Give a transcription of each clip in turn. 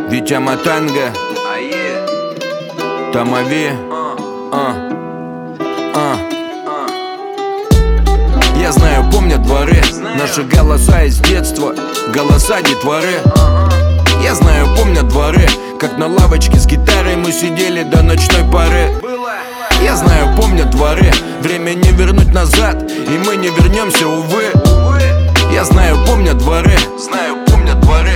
Витя Матанга, Тамави. Я знаю, помнят дворы наши голоса из детства, голоса детворы. Я знаю, помнят дворы, как на лавочке с гитарой мы сидели до ночной поры. Я знаю, помнят дворы, время не вернуть назад, и мы не вернемся, увы. Я знаю, помнят дворы, помнят дворы.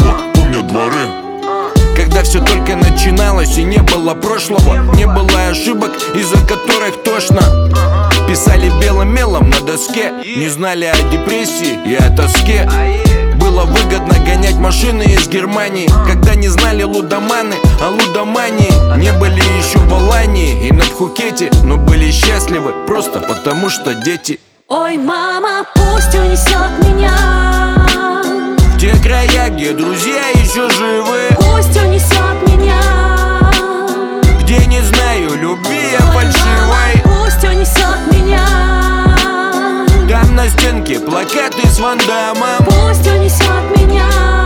Когда все только начиналось и не было прошлого, не было ошибок, из-за которых тошно. Писали белым мелом на доске, не знали о депрессии и о тоске. Было выгодно гонять машины из Германии, когда не знали лудоманы о лудомании. Не были еще в Алании и на Пхукете, но были счастливы просто потому что дети. Ой, мама, пусть унесет меня в те края, где друзья еще живы. Пусть унесет меня, где не знаю любви я фальшивой. пусть унесет меня, там на стенке плакаты с Ван Дамом. пусть унесет меня.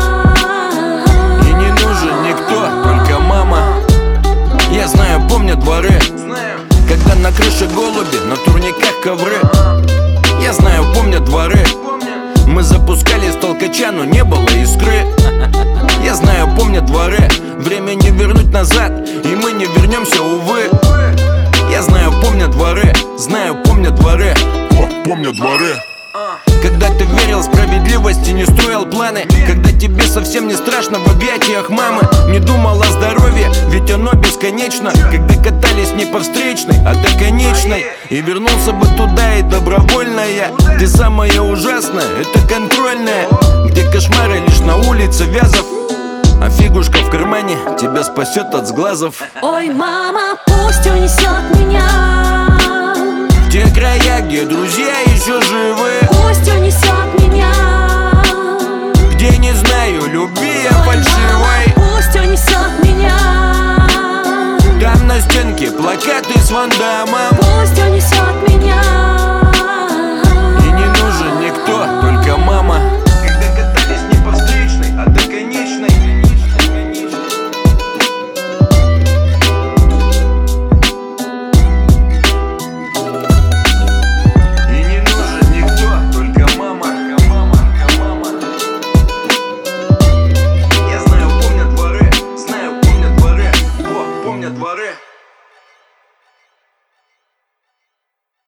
И не нужен никто, только мама. Я знаю, помнят дворы, когда на крыше голуби, на турниках ковры. Я знаю, помнят дворы, мы запускали с толкача, но не было искры. Я знаю, помнят дворы, время не вернуть назад, и мы не вернемся, увы. Я знаю, помнят дворы, знаю, помнят дворы. Помнят дворы. Когда ты верил в справедливость и не строил планы, когда тебе совсем не страшно в объятиях мамы, не думал о здоровье, ведь оно бесконечно. Когда катались не по встречной, а до конечной, и вернулся бы туда и добровольная. Ты самое ужасное, это контрольная, где кошмары лишь на улице Вязов, а фигушка в кармане тебя спасет от сглазов. Ой, мама, пусть унесет меня В те края, где друзья еще живы. Пусть